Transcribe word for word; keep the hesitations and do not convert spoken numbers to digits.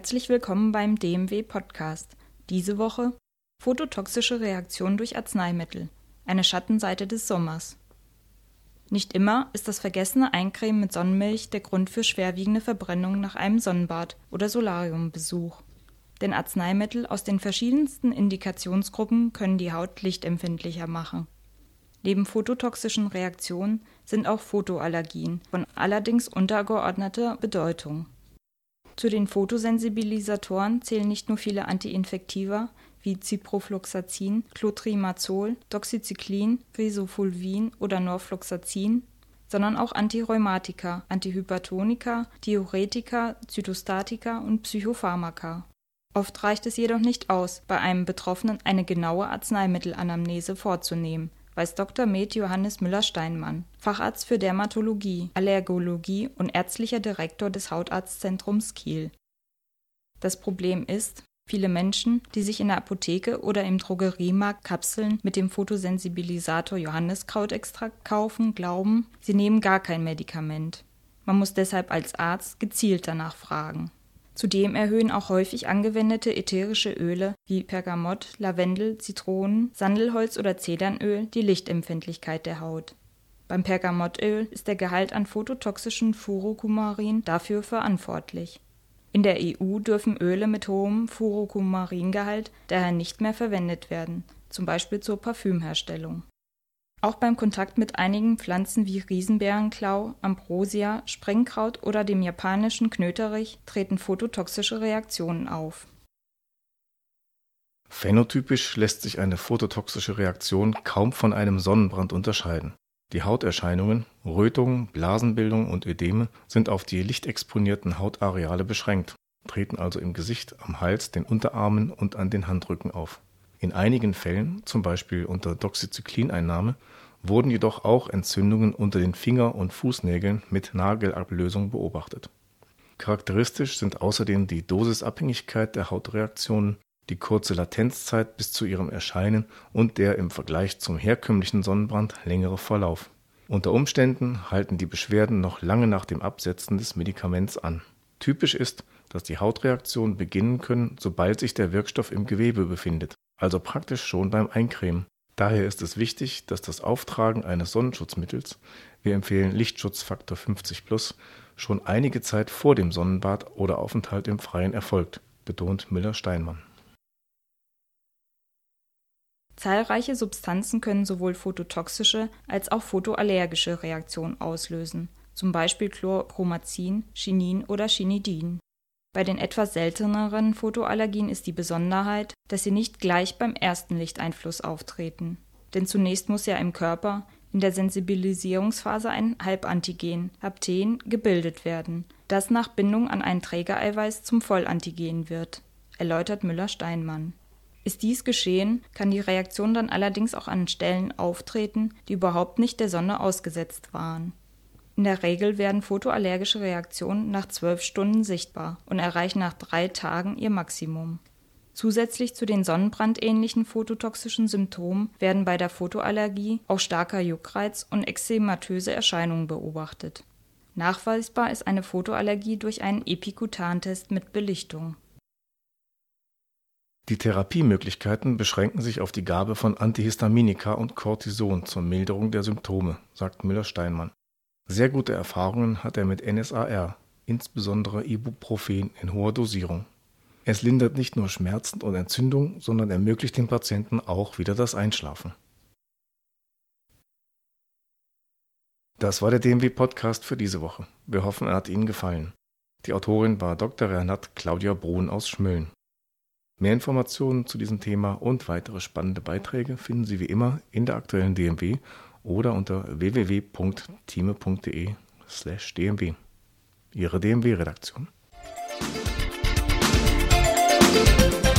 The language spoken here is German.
Herzlich willkommen beim D M W-Podcast. Diese Woche phototoxische Reaktion durch Arzneimittel, eine Schattenseite des Sommers. Nicht immer ist das vergessene Eincremen mit Sonnenmilch der Grund für schwerwiegende Verbrennung nach einem Sonnenbad oder Solariumbesuch. Denn Arzneimittel aus den verschiedensten Indikationsgruppen können die Haut lichtempfindlicher machen. Neben phototoxischen Reaktionen sind auch Photoallergien von allerdings untergeordneter Bedeutung. Zu den Photosensibilisatoren zählen nicht nur viele Antiinfektiva wie Ciprofloxacin, Clotrimazol, Doxycyclin, Rhizofulvin oder Norfloxacin, sondern auch Antirheumatika, Antihypertonika, Diuretika, Zytostatika und Psychopharmaka. Oft reicht es jedoch nicht aus, bei einem Betroffenen eine genaue Arzneimittelanamnese vorzunehmen, weiß Doktor med. Johannes Müller-Steinmann, Facharzt für Dermatologie, Allergologie und ärztlicher Direktor des Hautarztzentrums Kiel. Das Problem ist, viele Menschen, die sich in der Apotheke oder im Drogeriemarkt Kapseln mit dem Photosensibilisator Johanniskrautextrakt kaufen, glauben, sie nehmen gar kein Medikament. Man muss deshalb als Arzt gezielt danach fragen. Zudem erhöhen auch häufig angewendete ätherische Öle wie Bergamott, Lavendel, Zitronen, Sandelholz oder Zedernöl die Lichtempfindlichkeit der Haut. Beim Bergamottöl ist der Gehalt an phototoxischen Furokumarin dafür verantwortlich. In der E U dürfen Öle mit hohem Furokumaringehalt daher nicht mehr verwendet werden, zum Beispiel zur Parfümherstellung. Auch beim Kontakt mit einigen Pflanzen wie Riesenbeerenklau, Ambrosia, Sprengkraut oder dem japanischen Knöterich treten phototoxische Reaktionen auf. Phänotypisch lässt sich eine phototoxische Reaktion kaum von einem Sonnenbrand unterscheiden. Die Hauterscheinungen, Rötungen, Blasenbildung und Ödeme sind auf die lichtexponierten Hautareale beschränkt, treten also im Gesicht, am Hals, den Unterarmen und an den Handrücken auf. In einigen Fällen, zum Beispiel unter Doxycyclineinnahme, wurden jedoch auch Entzündungen unter den Finger- und Fußnägeln mit Nagelablösung beobachtet. Charakteristisch sind außerdem die Dosisabhängigkeit der Hautreaktionen, die kurze Latenzzeit bis zu ihrem Erscheinen und der im Vergleich zum herkömmlichen Sonnenbrand längere Verlauf. Unter Umständen halten die Beschwerden noch lange nach dem Absetzen des Medikaments an. Typisch ist, dass die Hautreaktionen beginnen können, sobald sich der Wirkstoff im Gewebe befindet, also praktisch schon beim Eincremen. Daher ist es wichtig, dass das Auftragen eines Sonnenschutzmittels, wir empfehlen Lichtschutzfaktor fünfzig plus, schon einige Zeit vor dem Sonnenbad oder Aufenthalt im Freien erfolgt, betont Müller-Steinmann. Zahlreiche Substanzen können sowohl phototoxische als auch photoallergische Reaktionen auslösen, zum Beispiel Chlorpromazin, Chinin oder Chinidin. Bei den etwas selteneren Photoallergien ist die Besonderheit, dass sie nicht gleich beim ersten Lichteinfluss auftreten. Denn zunächst muss ja im Körper in der Sensibilisierungsphase ein Halbantigen, Hapten, gebildet werden, das nach Bindung an ein Trägereiweiß zum Vollantigen wird, erläutert Müller-Steinmann. Ist dies geschehen, kann die Reaktion dann allerdings auch an Stellen auftreten, die überhaupt nicht der Sonne ausgesetzt waren. In der Regel werden photoallergische Reaktionen nach zwölf Stunden sichtbar und erreichen nach drei Tagen ihr Maximum. Zusätzlich zu den sonnenbrandähnlichen phototoxischen Symptomen werden bei der Photoallergie auch starker Juckreiz und ekzematöse Erscheinungen beobachtet. Nachweisbar ist eine Photoallergie durch einen Epikutantest mit Belichtung. Die Therapiemöglichkeiten beschränken sich auf die Gabe von Antihistaminika und Cortison zur Milderung der Symptome, sagt Müller-Steinmann. Sehr gute Erfahrungen hat er mit N S A R, insbesondere Ibuprofen in hoher Dosierung. Es lindert nicht nur Schmerzen und Entzündung, sondern ermöglicht dem Patienten auch wieder das Einschlafen. Das war der D M W-Podcast für diese Woche. Wir hoffen, er hat Ihnen gefallen. Die Autorin war Doktor Renate Claudia Brun aus Schmölln. Mehr Informationen zu diesem Thema und weitere spannende Beiträge finden Sie wie immer in der aktuellen D M W oder unter w w w punkt time punkt d e slash d m w. Ihre D M W-Redaktion.